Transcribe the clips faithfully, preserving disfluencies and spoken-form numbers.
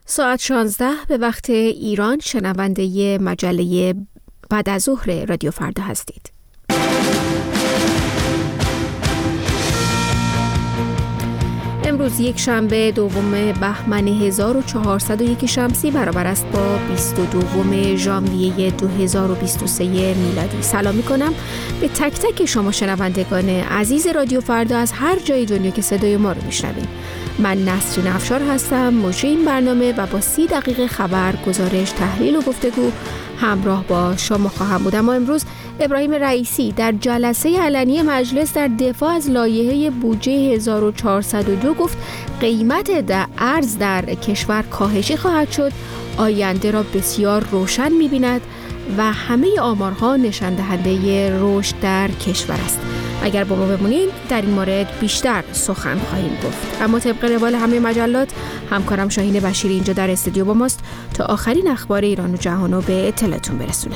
ساعت شانزده به وقت ایران شنونده مجله بعد از ظهر رادیو فردا هستید. امروز یک شنبه دوم بهمن هزار و چهارصد و یک شمسی برابر است با بیست و دوم ژانویه دو هزار و بیست و سه میلادی. سلام می‌کنم به تک تک شما شنوندگان عزیز رادیو فردا از هر جای دنیا که صدای ما رو میشنوید. من نسرین افشار هستم، مجری این برنامه و با سی دقیقه خبر، گزارش، تحلیل و گفتگو همراه با شما خواهم بود. اما امروز ابراهیم رئیسی در جلسه علنی مجلس در دفاع از لایحه بودجه هزار و چهارصد و دو گفت قیمت در ارز در کشور کاهشی خواهد شد، آینده را بسیار روشن می‌بیند و همه آمارها نشان دهنده رشد در کشور است. اگر با ما بمونید در این مورد بیشتر سخن خواهیم گفت. اما طبق روال همه مجلات همکارم شاهین بشیری اینجا در استودیو با ماست تا آخرین اخبار ایران و جهان رو به اطلاعتون برسونه.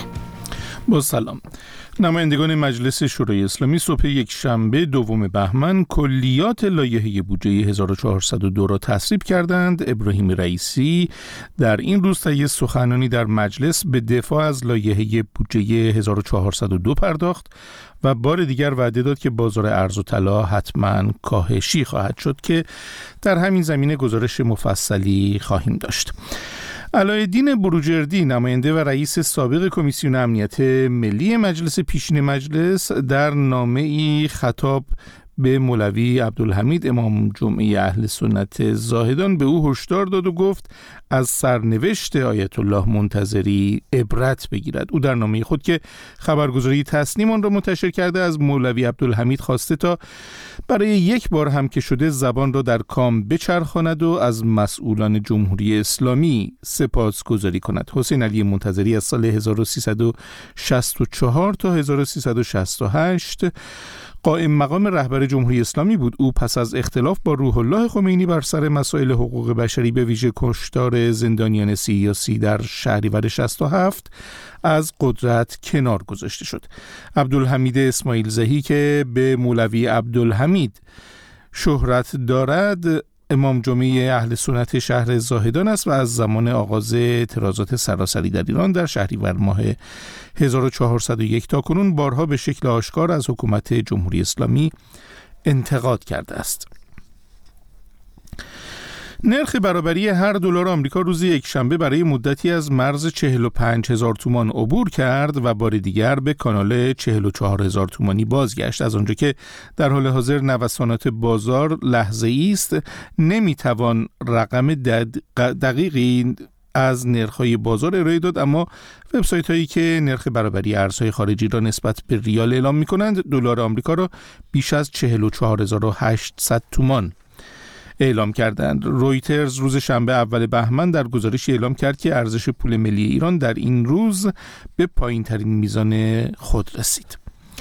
با سلام. نمایندگان مجلس شورای اسلامی صبح یک شنبه دوم بهمن کلیات لایحه بودجه هزار و چهارصد و دو را تصویب کردند. ابراهیم رئیسی در این روز طی سخنرانی در مجلس به دفاع از لایحه بودجه هزار و چهارصد و دو پرداخت و بار دیگر وعده داد که بازار ارز و طلا حتما کاهشی خواهد شد که در همین زمینه گزارش مفصلی خواهیم داشت. علایالدین بروجردی نماینده و رئیس سابق کمیسیون امنیت ملی مجلس پیشین مجلس در نامه‌ای خطاب به مولوی عبدالحمید امام جمعه اهل سنت زاهدان به او هشدار داد و گفت از سرنوشت آیت الله منتظری عبرت بگیرد. او در نامه خود که خبرگزاری تسنیم آن را منتشر کرده از مولوی عبدالحمید خواسته تا برای یک بار هم که شده زبان را در کام بچرخاند و از مسئولان جمهوری اسلامی سپاسگزاری کند. حسین علی منتظری از سال هزار و سیصد و شصت و چهار تا هزار و سیصد و شصت و هشت قائم مقام رهبر جمهوری اسلامی بود. او پس از اختلاف با روح الله خمینی بر سر مسائل حقوق بشری به ویژه کشتار زندانیان سیاسی در شهریور شصت و هفت از قدرت کنار گذاشته شد. عبدالحمید اسماعیل زهی که به مولوی عبدالحمید شهرت دارد امام جمعه اهل سنت شهر زاهدان است و از زمان آغاز اعتراضات سراسری در ایران در شهریور ماه هزار و چهارصد و یک تا کنون بارها به شکل آشکار از حکومت جمهوری اسلامی انتقاد کرده است. نرخ برابری هر دلار آمریکا روز یکشنبه برای مدتی از مرز چهل و پنج هزار تومان عبور کرد و بار دیگر به کانال چهل و چهار هزار تومانی بازگشت. از آنجا که در حال حاضر نوسانات بازار لحظه‌ای است، نمیتوان رقم دقیقی از نرخ‌های بازار ارائه داد، اما وبسایت‌هایی که نرخ برابری ارزهای خارجی را نسبت به ریال اعلام می‌کنند دلار آمریکا را بیش از چهل و چهار هزار و هشتصد تومان اعلام کردند. رویترز روز شنبه اول بهمن در گزارشی اعلام کرد که ارزش پول ملی ایران در این روز به پایین‌ترین میزان خود رسید.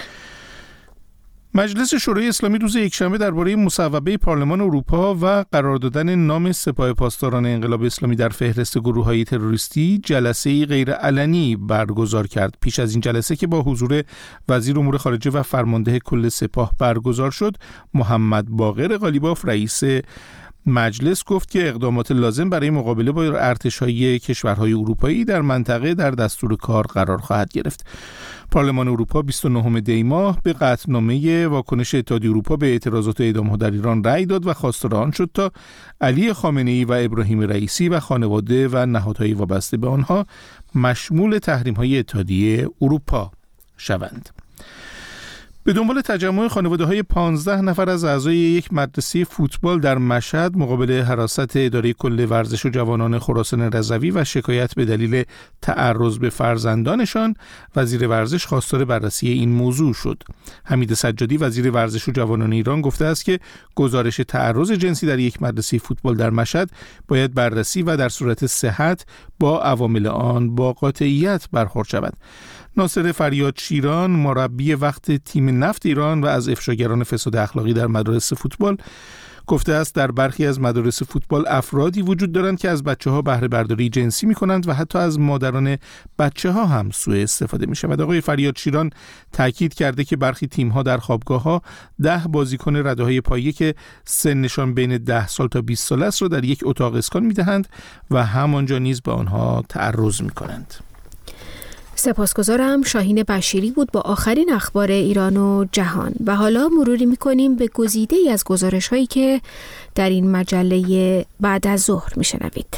مجلس شورای اسلامی روز یکشنبه درباره مصوبه پارلمان اروپا و قرار دادن نام سپاه پاسداران انقلاب اسلامی در فهرست گروه‌های تروریستی جلسه‌ای غیر علنی برگزار کرد. پیش از این جلسه که با حضور وزیر امور خارجه و فرمانده کل سپاه برگزار شد، محمد باقر قالیباف رئیس مجلس گفت که اقدامات لازم برای مقابله با ارتش‌های کشورهای اروپایی در منطقه در دستور کار قرار خواهد گرفت. پارلمان اروپا بیست و نهم دی ماه به قطعنامه واکنش اتحادیه اروپا به اعتراضات و اعدام‌ها در ایران رأی داد و خواستار آن شد تا علی خامنه‌ای و ابراهیم رئیسی و خانواده و نهادهای وابسته به آنها مشمول تحریم‌های اتحادیه اروپا شوند. به دنبال تجمع خانواده‌های پانزده نفر از اعضای یک مدرسه فوتبال در مشهد مقابل حراست اداره کل ورزش و جوانان خراسان رضوی و شکایت به دلیل تعرض به فرزندانشان، وزیر ورزش خواستار بررسی این موضوع شد. حمید سجادی وزیر ورزش و جوانان ایران گفته است که گزارش تعرض جنسی در یک مدرسه فوتبال در مشهد باید بررسی و در صورت صحت با عوامل آن با قاطعیت برخورد شود. ناصر فریاد شیران مربی وقت تیم نفت ایران و از افشاگران فساد اخلاقی در مدارس فوتبال گفته است در برخی از مدارس فوتبال افرادی وجود دارند که از بچه‌ها بهره برداری جنسی می‌کنند و حتی از مادران بچه‌ها هم سوء استفاده می‌شود. آقای فریاد شیران تاکید کرده که برخی تیم‌ها در خوابگاه‌ها ده بازیکن رده‌های پایه که سنشان بین ده سال تا بیست سال است را در یک اتاق اسکان می‌دهند و همانجا نیز به آنها تعرض می‌کنند. سپاسگزارم. شاهین بشیری بود با آخرین اخبار ایران و جهان. و حالا مروری می‌کنیم به گزیده‌ای از گزارش‌هایی که در این مجله بعد از ظهر می‌شنوید.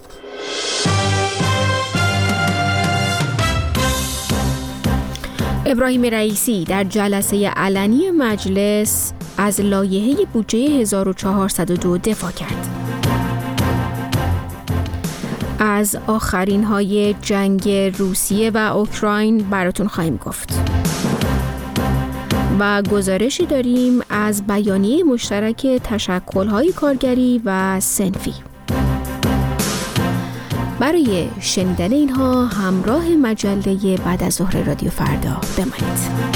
ابراهیم رئیسی در جلسه علنی مجلس از لایحه بودجه هزار و چهارصد و دو دفاع کرد. از آخرین های جنگ روسیه و اوکراین براتون خواهیم گفت. و گزارشی داریم از بیانیه مشترک تشکل‌های کارگری و صنفی. برای شنیدن اینها همراه مجله بعد از ظهر رادیو فردا بمانید.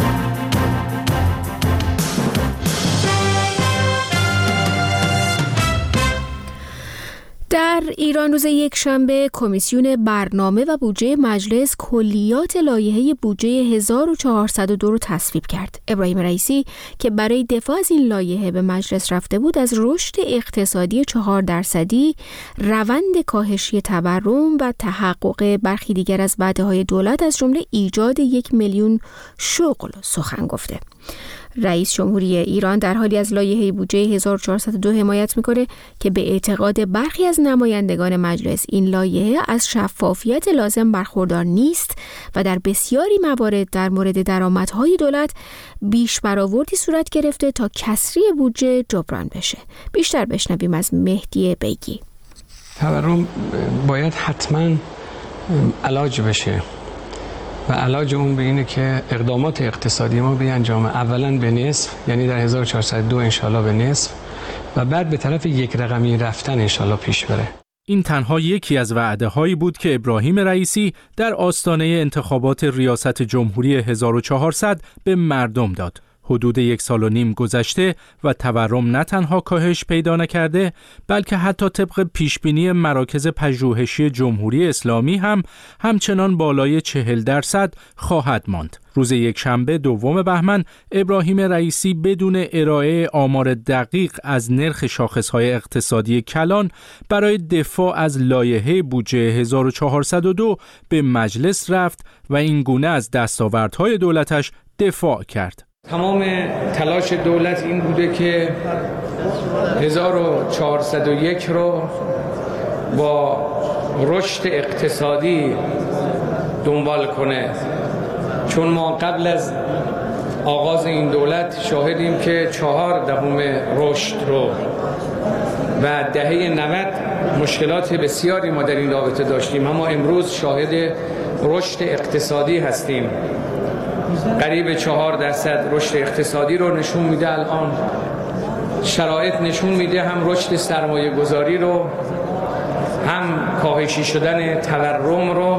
در ایران روز یک شنبه کمیسیون برنامه و بودجه مجلس کلیات لایحه بودجه هزار و چهارصد و دو رو تصویب کرد. ابراهیم رئیسی که برای دفاع از این لایحه به مجلس رفته بود از رشد اقتصادی چهار درصدی، روند کاهشی تورم و تحقق برخی دیگر از وعده‌های دولت از جمله ایجاد یک میلیون شغل سخن گفته. رئیس جمهوری ایران در حالی از لایحه بودجه هزار و چهارصد و دو حمایت میکنه که به اعتقاد برخی از نمایندگان مجلس این لایحه از شفافیت لازم برخوردار نیست و در بسیاری موارد در مورد درآمدهای دولت بیش برآوردی صورت گرفته تا کسری بودجه جبران بشه. بیشتر بشنویم از مهدی بیگی. تورم باید حتما علاج بشه و علاج اون به اینه که اقدامات اقتصادی ما بیانجامه، اولا به نصف، یعنی در هزار و چهارصد و دو انشالله به نصف و بعد به طرف یک رقمی رفتن انشالله پیش بره. این تنها یکی از وعده هایی بود که ابراهیم رئیسی در آستانه انتخابات ریاست جمهوری هزار و چهارصد به مردم داد. حدود یک سال و نیم گذشته و تورم نه تنها کاهش پیدا نکرده بلکه حتی طبق پیشبینی مراکز پژوهشی جمهوری اسلامی هم همچنان بالای چهل درصد خواهد ماند. روز یکشنبه دوم بهمن ابراهیم رئیسی بدون ارائه آمار دقیق از نرخ شاخص‌های اقتصادی کلان برای دفاع از لایحه بودجه هزار و چهارصد و دو به مجلس رفت و این گونه از دستاوردهای دولتش دفاع کرد. تمام تلاش دولت این بوده که هزار و چهارصد و یک رو با رشد اقتصادی دنبال کنه، چون ما قبل از آغاز این دولت شاهدیم که چهار دهم رشد رو و دهه نود مشکلات بسیاری ما در این رابطه داشتیم، اما امروز شاهد رشد اقتصادی هستیم. قریب چهار درصد رشد اقتصادی رو نشون میده. الان شرایط نشون میده هم رشد سرمایه گذاری رو، هم کاهشی شدن تورم رو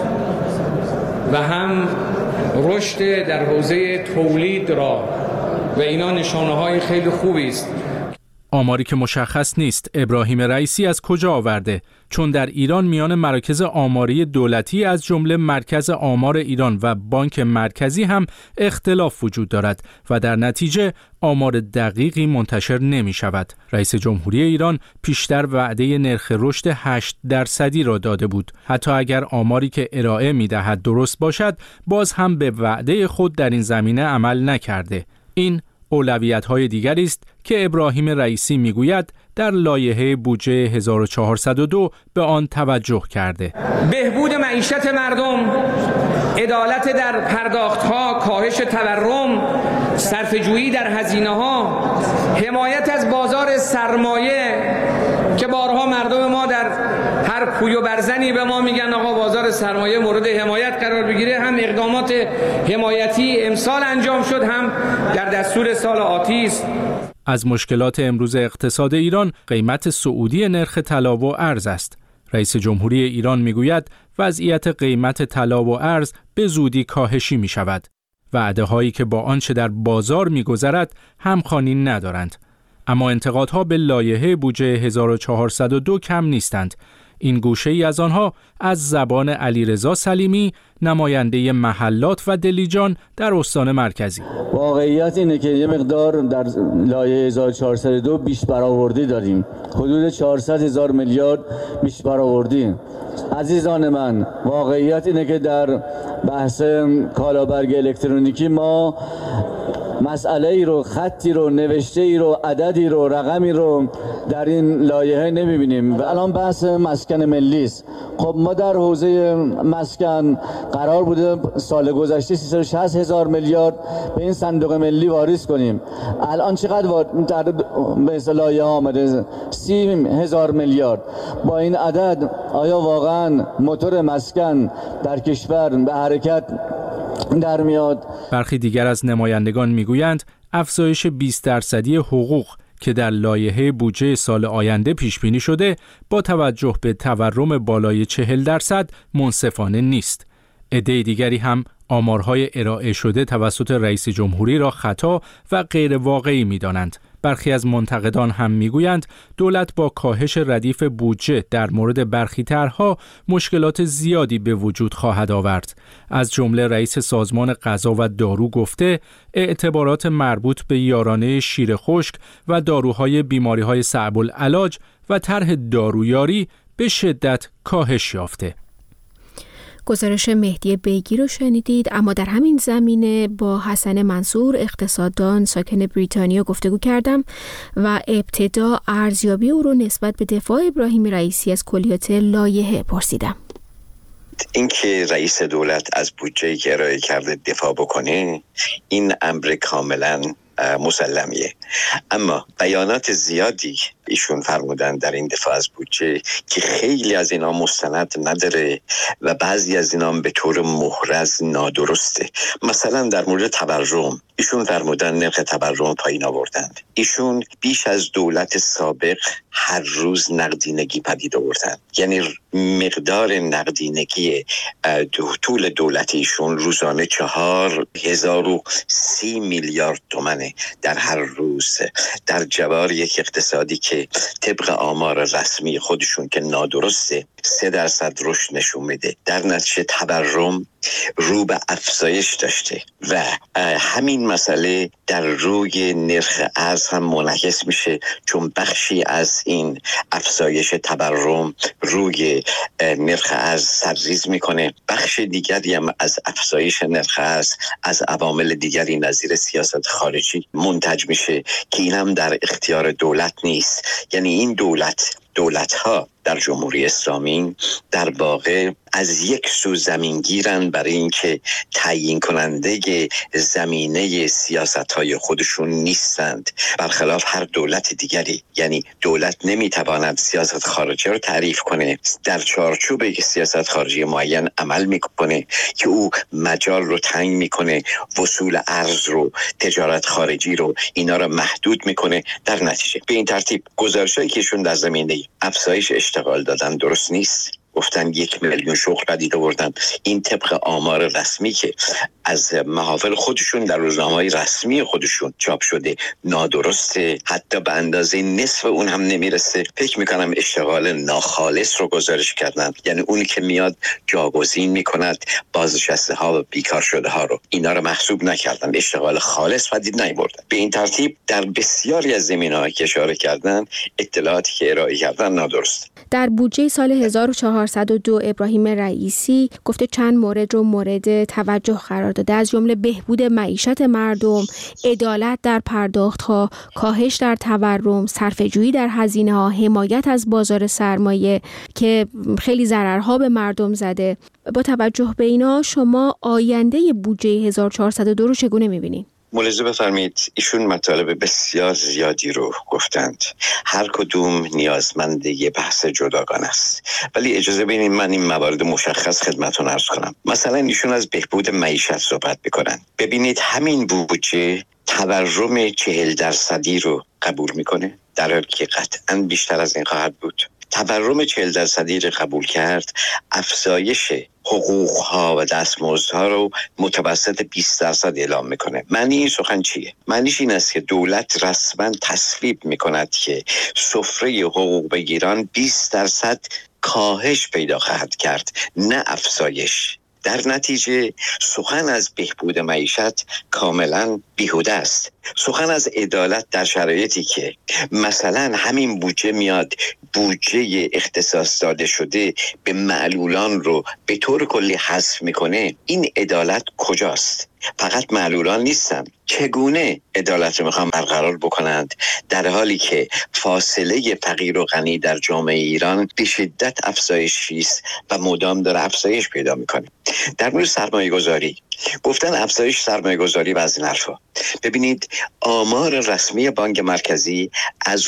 و هم رشد در حوزه تولید را و اینا نشانه های خیلی خوبی است. آماری که مشخص نیست ابراهیم رئیسی از کجا آورده، چون در ایران میان مراکز آماری دولتی از جمله مرکز آمار ایران و بانک مرکزی هم اختلاف وجود دارد و در نتیجه آمار دقیقی منتشر نمی شود. رئیس جمهوری ایران پیشتر وعده نرخ رشد هشت درصدی را داده بود. حتی اگر آماری که ارائه می دهد درست باشد، باز هم به وعده خود در این زمینه عمل نکرده. این اولویت‌های دیگری است که ابراهیم رئیسی میگوید در لایحه بودجه هزار و چهارصد و دو به آن توجه کرده. بهبود معیشت مردم، عدالت در پرداخت‌ها، کاهش تورم، صرفه‌جویی در هزینه‌ها، حمایت از بازار سرمایه که بارها مردم ما در هر کوی و برزنی به ما میگن آقا بازار سرمایه مورد حمایت قرار بگیره، هم اقدامات حمایتی امسال انجام شد هم در دستور سال آتی است. از مشکلات امروز اقتصاد ایران قیمت صعودی نرخ طلا و ارز است. رئیس جمهوری ایران میگوید وضعیت قیمت طلا و ارز به زودی کاهشی می شود. وعده هایی که با آنچه در بازار می گذرد همخوانی ندارند. اما انتقادها به لایحه بودجه هزار و چهارصد و دو کم نیستند. این گوشه ای از آنها از زبان علیرضا سلیمی، نماینده محلات و دلیجان در استان مرکزی. واقعیت اینه که یه مقدار در لایحه هزار و چهارصد و دو بیش برآوردی داریم. حدود چهارصد هزار میلیارد بیش برآوردی. عزیزان من، واقعیت اینه که در بحث کالابرگ الکترونیکی ما مسئله ای رو، خطی رو، نوشته ای رو، عددی رو، رقمی رو در این لایحه نمیبینیم. و الان بحث مسکن ملی است. خب ما در حوزه مسکن قرار بوده سال گذشته سیصد و شصت هزار میلیارد به این صندوق ملی واریز کنیم. الان چقدر در به لایحه آمده؟ سی هزار میلیارد. با این عدد آیا واقعا موتور مسکن در کشور به حرکت در میاد؟ برخی دیگر از نمایندگان میگویند افزایش بیست درصدی حقوق که در لایحه بودجه سال آینده پیش بینی شده با توجه به تورم بالای چهل درصد منصفانه نیست. عده دیگری هم آمارهای ارائه شده توسط رئیس جمهوری را خطا و غیر واقعی می‌دانند. برخی از منتقدان هم میگویند دولت با کاهش ردیف بودجه در مورد برخی طرح‌ها مشکلات زیادی به وجود خواهد آورد. از جمله رئیس سازمان غذا و دارو گفته اعتبارات مربوط به یارانه شیر خشک و داروهای بیماری‌های صعب العلاج و طرح دارویاری به شدت کاهش یافته. گزارش مهدی بیگی رو شنیدید. اما در همین زمینه با حسن منصور، اقتصاددان ساکن بریتانیا گفتگو کردم و ابتدا ارزیابی او رو نسبت به دفاع ابراهیم رئیسی از کلیات لایحه پرسیدم. اینکه رئیس دولت از بودجه‌ای که ارائه کرده دفاع بکنه، این امر کاملا مسلمیه. اما بیانات زیادی ایشون فرمودن در این دفاع از بودجه که خیلی از اینا مستند نداره و بعضی از اینا به طور محرز نادرسته. مثلا در مورد تورم ایشون فرمودن نرخ تورم پایین آوردند. ایشون بیش از دولت سابق هر روز نقدینگی پدید آوردند. یعنی مقدار نقدینگی طول دولت ایشون روزانه چهار هزار و سی میلیارد تومنه در هر روز، در جوار یک اقتصادی که طبق آمار رسمی خودشون که نادرسته سه درصد رشد نشون میده. در نتیجه تورم رو به افزایش داشته و همین مسئله در روی نرخ ارز هم منعکس میشه، چون بخشی از این افزایش تورم روی نرخ ارز سرریز میکنه. بخش دیگری هم از افزایش نرخ ارز از عوامل دیگری نظیر سیاست خارجی منتج میشه که این هم در اختیار دولت نیست. یعنی این دولت دولت‌ها در جمهوری اسلامی در واقع از یک سو زمینگیرن برای اینکه تعیین کننده زمینه سیاست‌های خودشون نیستند، برخلاف هر دولت دیگری. یعنی دولت نمیتواند سیاست خارجی رو تعریف کنه، در چارچوب یک سیاست خارجی معین عمل میکنه که او مجال رو تنگ میکنه، وصول ارز رو، تجارت خارجی رو، اینا رو محدود میکنه. در نتیجه به این ترتیب گزارشایی که ایشون در زمینه افزایش اشتغال دادن درست نیست. گفتن یک میلیون شغل پدید آوردن. این طبق آمار رسمی که از محافل خودشون در روزنامه‌های رسمی خودشون چاپ شده نادرسته، حتی به اندازه نصف اون هم نمیرسه. فکر میکنم اشتغال ناخالص رو گزارش کردن، یعنی اونی که میاد جاگزین میکند بازنشسته ها و بیکار شده ها رو، اینا رو محسوب نکردن، اشتغال خالص پدید نیاوردن. به این ترتیب در بسیاری از زمینه‌ها که اشاره کردن اطلاعاتی که ارائه کردن نادرست. در بودجه سال هزار و چهارصد و دو ابراهیم رئیسی گفته چند مورد رو مورد توجه قرار داده، از جمله بهبود معیشت مردم، عدالت در پرداخت‌ها، کاهش در تورم، صرفه‌جویی در هزینه‌ها، حمایت از بازار سرمایه که خیلی ضررها به مردم زده. با توجه به اینا شما آینده بودجه هزار و چهارصد و دو رو چگونه می‌بینید؟ ملاحظه بفرمایید ایشون مطالب بسیار زیادی رو گفتند، هر کدوم نیازمند یه بحث جداگانه است، ولی اجازه بدید من این موارد مشخص خدمتتون عرض کنم. مثلا ایشون از بهبود معیشت صحبت میکنن. ببینید همین بودجه تورم چهل درصدی رو قبول میکنه، در حالی که قطعاً بیشتر از این خواهد بود. تورم چهل درصدی رو قبول کرد، افزایش حقوقها و دستمزدها رو متوسط بیست درصد اعلام میکنه. معنی این سخن چیه؟ معنیش این است که دولت رسما تصویب میکند که سفره حقوق بگیران بیست درصد کاهش پیدا خواهد کرد، نه افزایش. در نتیجه سخن از بهبود معیشت کاملا بیهوده است. سخن از عدالت در شرایطی که مثلا همین بودجه میاد بودجه اختصاص داده شده به معلولان رو به طور کلی حذف میکنه، این عدالت کجاست؟ فقط معلولان نیستن. چگونه عدالت رو میخوان برقرار بکنند در حالی که فاصله فقیر و غنی در جامعه ایران به شدت افزایشی است و مدام داره افزایش پیدا میکنه؟ در مورد سرمایه گذاری گفتن افزایش سرمایه گذاری و از این حرفا. ببینید آمار رسمی بانک مرکزی از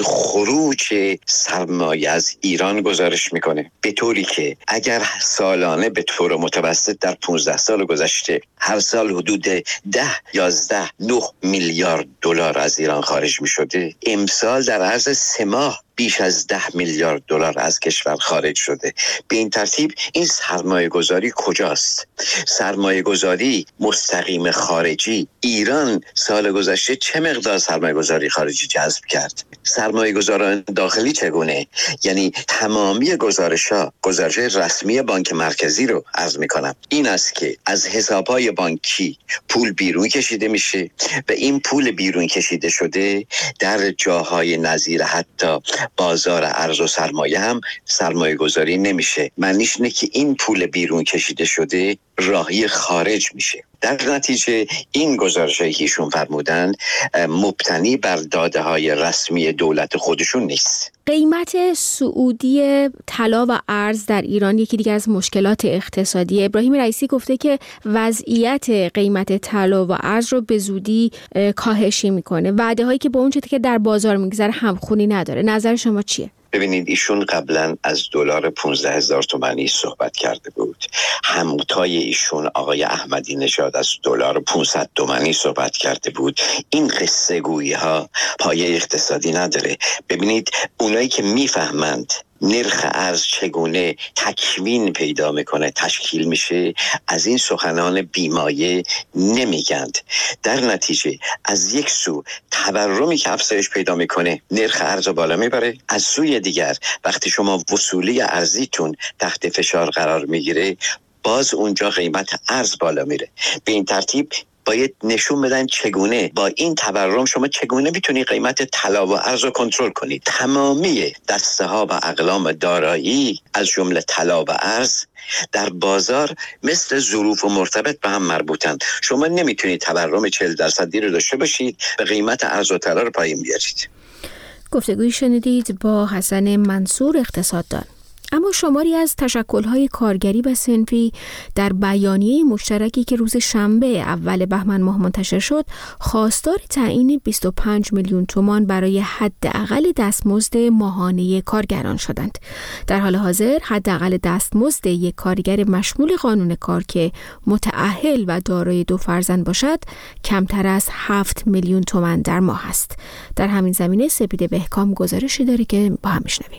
خروج سرمایه از ایران گزارش میکنه، به طوری که اگر سالانه به طور متوسط در پانزده سال گذشته هر سال حدود ده یازده نه میلیارد دلار از ایران خارج میشده، امسال در عرض سه ماه بیش از ده میلیارد دلار از کشور خارج شده. به این ترتیب این سرمایه گذاری کجاست؟ سرمایه گذاری مستقیم خارجی، ایران سال گذشته چه مقدار سرمایه گذاری خارجی جذب کرد؟ سرمایه گذاران داخلی چگونه؟ یعنی تمامی گزارش ها، گزارش رسمی بانک مرکزی رو عرض میکنم، این است که از حسابهای بانکی پول بیرون کشیده میشه و این پول بیرون کشیده شده در جاهای نظیر حتی بازار ارز و سرمایه هم سرمایه گذاری نمیشه. معنیش اینه که این پول بیرون کشیده شده راهی خارج میشه. در نتیجه این گزارشی که ایشون فرمودند مبتنی بر داده های رسمی دولت خودشون نیست. قیمت صعودی طلا و ارز در ایران یکی دیگر از مشکلات اقتصادی. ابراهیم رئیسی گفته که وضعیت قیمت طلا و ارز رو به زودی کاهشی میکنه. وعده هایی که با اون چیزی که در بازار میگذره همخونی نداره. نظر شما چیه؟ ببینید ایشون قبلا از دلار پانزده هزار تومانی صحبت کرده بود. همتای ایشون آقای احمدی نژاد از دلار پانصد تومانی صحبت کرده بود. این قصه گویی ها پایه اقتصادی نداره. ببینید اونایی که میفهمند نرخ ارز چگونه تکوین پیدا میکنه، تشکیل میشه، از این سخنان بیمایه نمیگند. در نتیجه از یک سو تورمی که افزایش پیدا میکنه نرخ ارز بالا میبره، از سوی دیگر وقتی شما وصولی ارزیتون تحت فشار قرار میگیره باز اونجا قیمت ارز بالا میره. به این ترتیب باید نشون بدن چگونه با این تورم شما چگونه میتونید قیمت طلا و ارز رو کنترل کنید. تمامی دسته ها و اقلام دارایی از جمله طلا و ارز در بازار مثل ظروف و مرتبط به هم مربوطند. شما نمیتونید تورم چهل درصدی رو داشته باشید و قیمت ارز و طلا رو پایین بیارید. گفتگوی شنیدید با حسن منصور اقتصاددان. اما شماری از تشکل‌های کارگری و صنفی در بیانیه مشترکی که روز شنبه اول بهمن ماه منتشر شد خواستار تعیین بیست و پنج میلیون تومان برای حداقل دستمزد ماهانه کارگران شدند. در حال حاضر حداقل دستمزد یک کارگر مشمول قانون کار که متأهل و دارای دو فرزند باشد کمتر از هفت میلیون تومان در ماه است. در همین زمینه سپیده بهکام گزارشی داره که با هم میشنویم.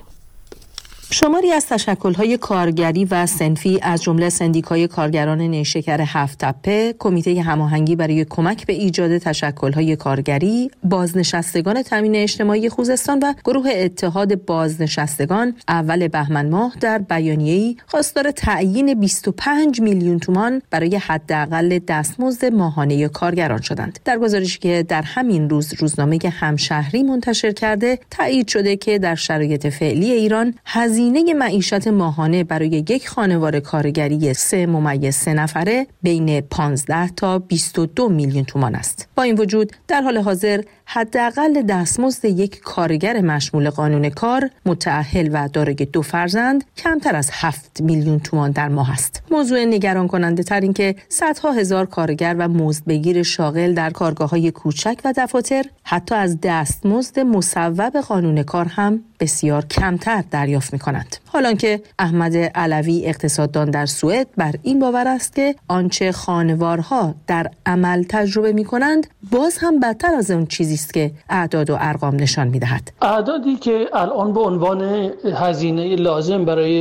شماری از تشکل‌های کارگری و صنفی از جمله سندیکای کارگران نیشکر هفت تپه، کمیته هماهنگی برای کمک به ایجاد تشکل‌های کارگری، بازنشستگان تامین اجتماعی خوزستان و گروه اتحاد بازنشستگان اول بهمن ماه در بیانیه‌ای خواستار تعیین بیست و پنج میلیون تومان برای حداقل دستمزد ماهانه کارگران شدند. در گزارشی که در همین روز روزنامه همشهری منتشر کرده، تایید شده که در شرایط فعلی ایران هزینه معیشت ماهانه برای یک خانواده کارگری سه ممیز سه نفره بین پانزده تا بیست و دو میلیون تومان است. با این وجود در حال حاضر حداقل دستمزد یک کارگر مشمول قانون کار متأهل و دارای دو فرزند کمتر از هفت میلیون تومان در ماه است. موضوع نگران کننده تر این که صدها هزار کارگر و مزدبگیر شاغل در کارگاه‌های کوچک و دفاتر حتی از دستمزد مصوب قانون کار هم بسیار کمتر دریافت می‌کنند. حالانکه احمد علوی اقتصاددان در سوئد بر این باور است که آنچه خانوارها در عمل تجربه می‌کنند باز هم بدتر از اون چیزی است که اعداد و ارقام نشان می‌دهد. اعدادی که الان به عنوان هزینه لازم برای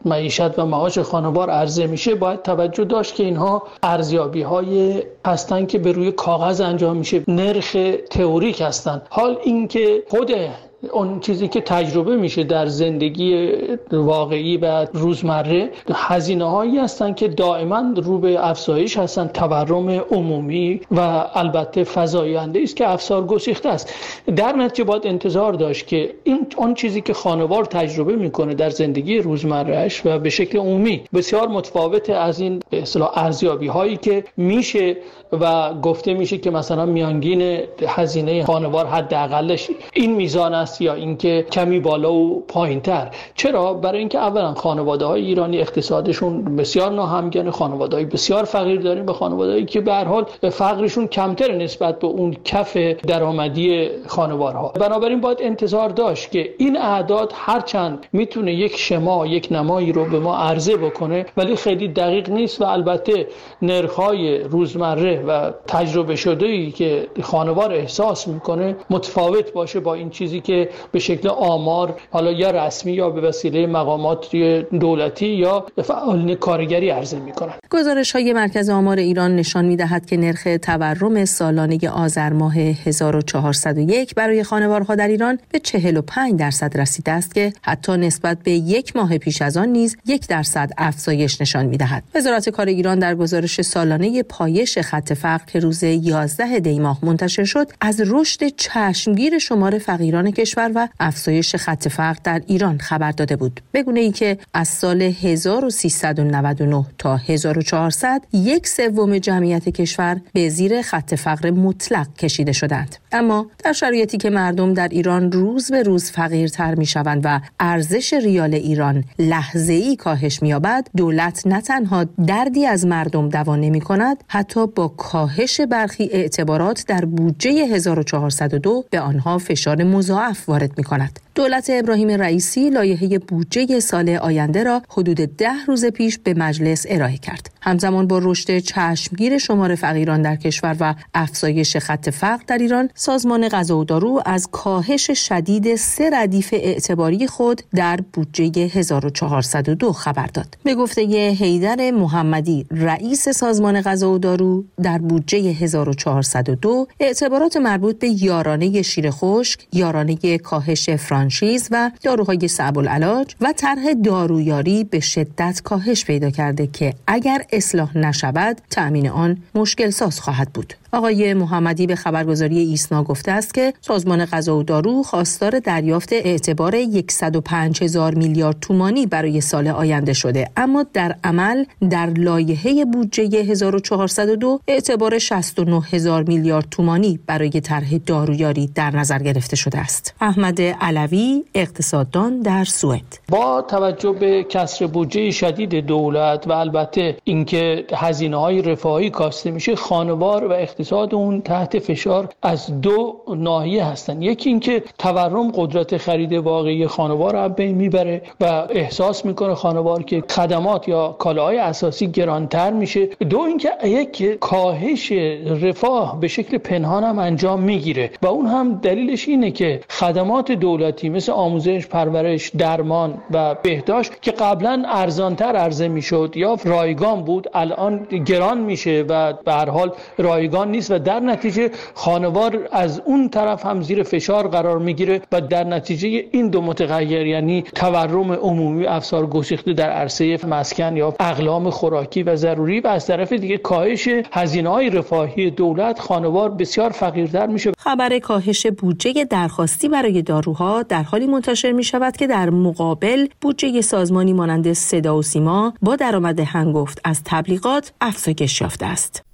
معیشت و معاش خانوار عرضه میشه، باید توجه داشت که اینها ارزیابی‌های هستن که به روی کاغذ انجام میشه، نرخ تئوریک هستن. حال اینکه خود اون چیزی که تجربه میشه در زندگی واقعی و روزمره، هزینه هایی هستن که دائما رو به افزایش هستن، تورم عمومی و البته فزاینده است که افسار گسیخته است. در نتیجه باید انتظار داشت که این اون چیزی که خانوار تجربه میکنه در زندگی روزمرهش و به شکل عمومی بسیار متفاوت از این به اصطلاح ارزیابی هایی که میشه و گفته میشه که مثلا میانگین هزینه خانوار حداقلش این میزان است یا اینکه کمی بالا و پایینتر. چرا؟ برای اینکه اولا خانواده‌های ایرانی اقتصادشون بسیار ناهمگن، خانواده‌های بسیار فقیر داریم و خانواده‌ای که به هر حال فقرشون کمتر نسبت به اون کف درآمدی خانوارها. بنابراین باید انتظار داشت که این اعداد هرچند میتونه یک شما یک نمایی رو به ما عرضه بکنه ولی خیلی دقیق نیست و البته نرخ‌های روزمره و تجربه شده‌ای که خانوار احساس میکنه متفاوت باشه با این چیزی که به شکل آمار حالا یا رسمی یا به وسیله مقامات دولتی یا فعالین کارگری عرضه میکنن. گزارش‌های مرکز آمار ایران نشان می‌دهد که نرخ تورم سالانه آذر ماه هزار و چهارصد و یک برای خانوارها در ایران به چهل و پنج درصد رسیده است که حتی نسبت به یک ماه پیش از آن نیز یک درصد افزایش نشان می‌دهد. وزارت کار ایران در گزارش سالانه پایش خط فقر که روز یازده دی ماه منتشر شد، از رشد چشمگیر شمار فقیران کشور و افزایش خط فقر در ایران خبر داده بود، به گونه‌ای که از سال هزار و سیصد و نود و نه تا هزار و چهارصد یک سوم جمعیت کشور به زیر خط فقر مطلق کشیده شدند. اما در شرایطی که مردم در ایران روز به روز فقیرتر می‌شوند و ارزش ریال ایران لحظه‌ای کاهش می‌یابد، دولت نه تنها دردی از مردم دوا نمی‌کند، حتی با کاهش برخی اعتبارات در بودجه هزار و چهارصد و دو به آنها فشار مضاعف وارد می‌کند. دولت ابراهیم رئیسی لایحه بودجه سال آینده را حدود ده روز پیش به مجلس ارائه کرد. همزمان با رشد چشمگیر شمار فقیران در کشور و افزایش خط فقر در ایران، سازمان غذا و دارو از کاهش شدید سه ردیف اعتباری خود در بودجه هزار و چهارصد و دو خبر داد. به گفته حیدر محمدی، رئیس سازمان غذا و دارو، در بودجه هزار و چهارصد و دو اعتبارات مربوط به یارانه شیر خشک، یارانه کاهش فرانچیز و داروهای صعب العلاج و طرح دارویاری به شدت کاهش پیدا کرده که اگر اصلاح نشود تأمین آن مشکل ساز خواهد بود. آقای محمدی به خبرگزاری ایسنا گفته است که سازمان غذا و دارو خواستار دریافت اعتبار صد و پنج هزار میلیارد تومانی برای سال آینده شده، اما در عمل در لایحه بودجه هزار و چهارصد و دو اعتبار شصت و نه هزار میلیارد تومانی برای طرح دارویاری در نظر گرفته شده است. احمد علوی، اقتصاددان در سوئد: با توجه به کسر بودجه شدید دولت و البته اینکه هزینه‌های رفاهی کاسته میشه، خانوار و اقتصاد اون تحت فشار از دو ناحیه هستن. یکی اینکه تورم قدرت خرید واقعی خانوار رو بین میبره و احساس میکنه خانوار که خدمات یا کالاهای اساسی گرانتر میشه. دو اینکه یک کاهش رفاه به شکل پنهان هم انجام میگیره و اون هم دلیلش اینه که خدمات دولتی مثل آموزش، پرورش، درمان و بهداشت که قبلا ارزانتر عرضه میشد یا رایگان بود، الان گران میشه و به هر حال رایگان نیست و در نتیجه خانوار از اون طرف هم زیر فشار قرار میگیره و در نتیجه این دو متغیر، یعنی تورم عمومی، افسار گسیخته در عرصه مسکن یا اقلام خوراکی و ضروری و از طرف دیگه کاهش هزینه‌های رفاهی دولت، خانوار بسیار فقیرتر میشه. خبر کاهش بودجه درخواستی برای داروها در حالی منتشر می شود که در مقابل بودجه سازمانی مانند صدا و سیما با درآمد هنگفت از تبلیغات افزایش یافته است.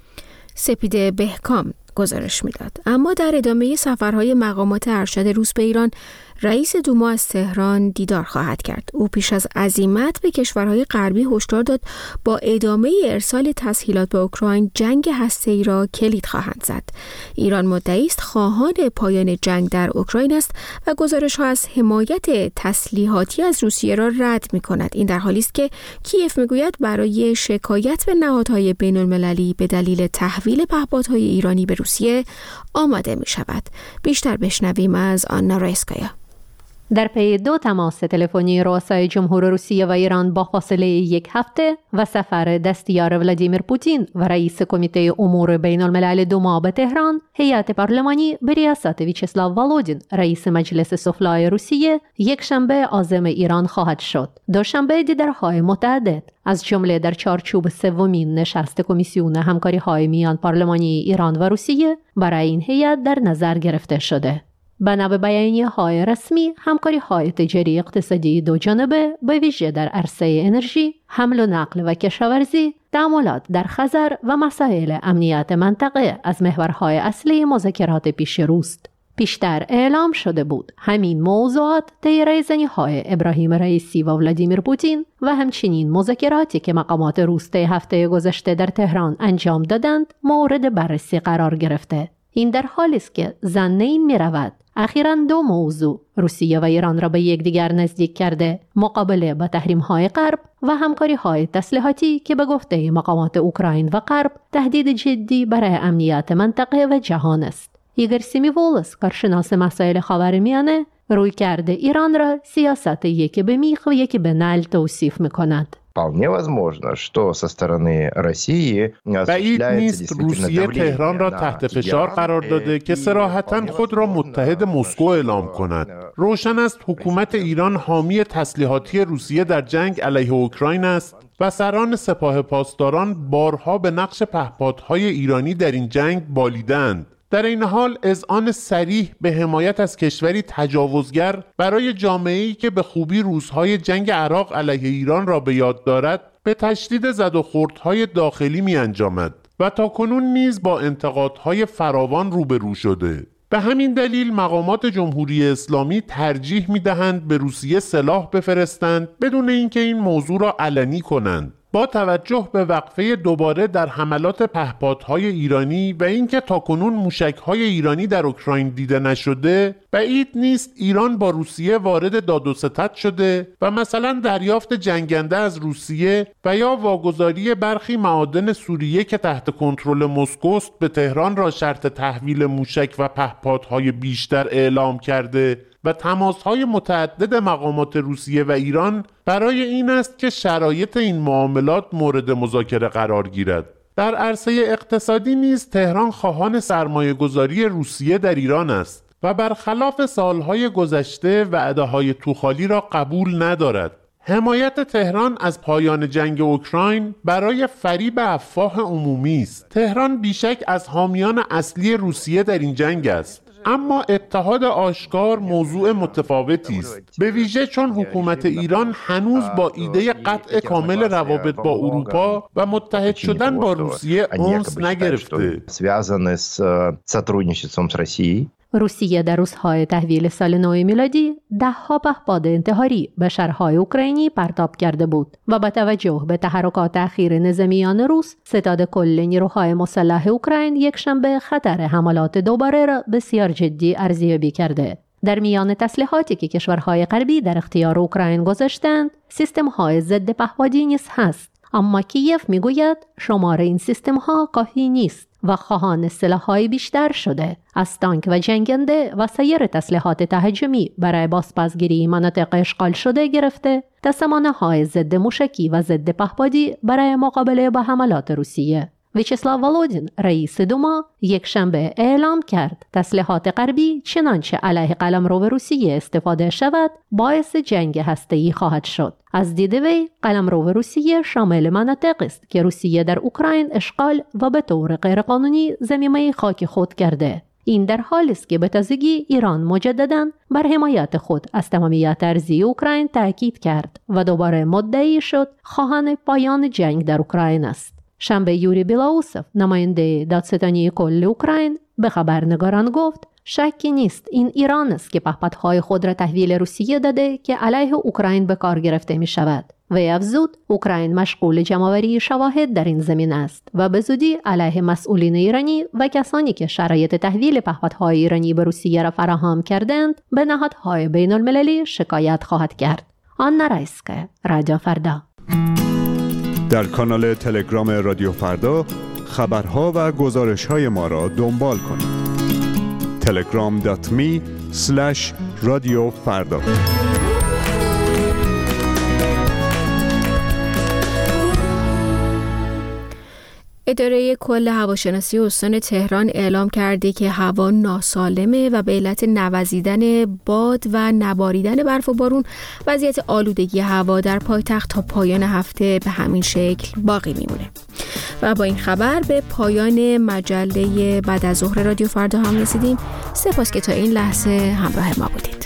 سپیده بهکام گزارش میداد. اما در ادامه سفرهای مقامات ارشد روس به ایران، رئیس دوما از تهران دیدار خواهد کرد. او پیش از عزیمت به کشورهای غربی هشدار داد با ادامه ارسال تسهیلات به اوکراین جنگ هسته‌ای را کلید خواهند زد. ایران مدعی است خواهان پایان جنگ در اوکراین است و گزارش‌ها از حمایت تسلیحاتی از روسیه را رد می‌کند. این در حالی است که کیف می‌گوید برای شکایت به نهادهای بین‌المللی به دلیل تحویل پهپادهای ایرانی به روسیه آماده می‌شود. بیشتر بشنویم از آنا رایسکایا. در پی دو تماس تلفنی رؤسای جمهور روسیه و ایران با فاصله یک هفته و سفر دستیار ولادیمیر پوتین و رئیس کمیته امور بین الملل دوما به تهران، هیئت پارلمانی به ریاست ویچسلاو والودین رئیس مجلس سفلای روسیه یک شنبه عازم ایران خواهد شد. دوشنبه دیدارهای متعدد از جمله در چارچوب سومین نشست کمیسیون همکاری‌های میان پارلمانی ایران و روسیه برای این هیئت در نظر گرفته شده. بنا به بیانیه‌های رسمی، همکاری‌های تجاری اقتصادی دو جانبه به ویژه در عرصه انرژی، حمل و نقل و کشاورزی، تعاملات در خزر و مسائل امنیت منطقه از محورهای اصلی مذاکرات پیش روست. پیشتر اعلام شده بود همین موضوعات طی رایزنی‌های ابراهیم رئیسی و ولادیمیر پوتین و همچنین مذاکراتی که مقامات روس طی هفته گذشته در تهران انجام دادند مورد بررسی قرار گرفته. این در حالی است که ظن این می‌رود اخیراً دو موضوع روسیه و ایران را به یکدیگر نزدیک کرده، مقابله با تحریم‌های غرب و همکاری‌های تسلیحاتی که به گفته مقامات اوکراین و غرب تهدید جدی برای امنیت منطقه و جهان است. ایگور سیمیوولس، کارشناس مسائل خاورمیانه، روی کرده ایران را سیاست یکی به میخ و یکی به نعل توصیف می‌کند. بعید نیست روسیه تهران را تحت فشار قرار داده که صراحتاً خود را متحد مسکو اعلام کند. روشن است حکومت ایران حامی تسلیحاتی روسیه در جنگ علیه اوکراین است و سران سپاه پاسداران بارها به نقش پهپادهای ایرانی در این جنگ بالیدند. در این حال اذعان صریح به حمایت از کشوری تجاوزگر برای جامعه‌ای که به خوبی روزهای جنگ عراق علیه ایران را به یاد دارد به تشدید زد و خوردهای داخلی می انجامد و تاکنون نیز با انتقادهای فراوان روبرو شده. به همین دلیل مقامات جمهوری اسلامی ترجیح می دهند به روسیه سلاح بفرستند بدون اینکه این موضوع را علنی کنند. با توجه به وقفه دوباره در حملات پهپادهای ایرانی و اینکه تاکنون موشک‌های ایرانی در اوکراین دیده نشده، بعید نیست ایران با روسیه وارد داد و ستد شده و مثلا دریافت جنگنده از روسیه و یا واگذاری برخی معادن سوریه که تحت کنترل مسکوست به تهران را شرط تحویل موشک و پهپادهای بیشتر اعلام کرده و تماس‌های متعدد مقامات روسیه و ایران برای این است که شرایط این معاملات مورد مذاکره قرار گیرد. در عرصه اقتصادی نیز تهران خواهان سرمایه‌گذاری روسیه در ایران است و برخلاف سالهای گذشته وعده‌های توخالی را قبول ندارد. حمایت تهران از پایان جنگ اوکراین برای فریب افواه عمومی است. تهران بیشک از حامیان اصلی روسیه در این جنگ است. اما اتحاد آشکار موضوع متفاوتی است، به ویژه چون حکومت ایران هنوز با ایده قطع کامل روابط با اروپا و متحد شدن با روسیه انس نگرفته. روسیه در روزهای تحویل سال نو میلادی ده‌ها پهپاد انتحاری به شهرهای اوکراینی پرتاب کرده بود و با توجه به تحرکات اخیر نظامیان روس، ستاد کل نیروهای مسلح اوکراین یکشنبه خطر حملات دوباره را بسیار جدی ارزیابی کرده. در میان تسلیحاتی که کشورهای غربی در اختیار اوکراین گذاشتند، سیستم‌های ضد پهپادی نیز هست، اما کیف میگوید شمار این سیستم‌ها کافی نیست و خواهان سلاح‌های بیشتر شده، از تانک و جنگنده و سایر تسلیحات تهاجمی برای بازپسگیری مناطق اشغال شده گرفته تا سامانه‌های ضد موشکی و ضد پهپادی برای مقابله با حملات روسیه. ویچسلاو والودین رئیس دوما یک شنبه اعلام کرد تسلیحات غربی چنانچه علیه قلمرو روسیه استفاده شود باعث جنگ هسته‌ای خواهد شد. از دید وی قلمرو روسیه شامل مناطق است که روسیه در اوکراین اشغال و به طور غیرقانونی ضمیمه خاک خود کرده. این در حالی است که به تازگی ایران مجدداً بر حمایت خود از تمامیت ارضی اوکراین تاکید کرد و دوباره مدعی شد خواهان پایان جنگ در اوکراین است. شنبه یوری بیلاوسف، نماینده دادستانی کل اوکراین، به خبرنگاران گفت شکی نیست این ایران است که پهپادهای خود را تحویل روسیه داده که علیه اوکراین به کار گرفته می شود. و افزود اوکراین مشغول جمع‌آوری شواهد در این زمین است و به زودی علیه مسئولین ایرانی و کسانی که شرایط تحویل پهپادهای ایرانی به روسیه را فراهم کردند به نهادهای بین المللی شکایت خواهد کرد. آنا رایسکا، رادیو فردا. در کانال تلگرام رادیو فردا خبرها و گزارش‌های ما را دنبال کنید. تلگرام دات می اسلش رادیو فردا. اداره کل هواشناسی استان تهران اعلام کرده که هوا ناسالمه و به علت نوزیدن باد و نباریدن برف و بارون وضعیت آلودگی هوا در پایتخت تا پایان هفته به همین شکل باقی میمونه. و با این خبر به پایان مجله بعد از ظهر رادیو فردا هم رسیدیم. سپاس که تا این لحظه همراه ما بودید.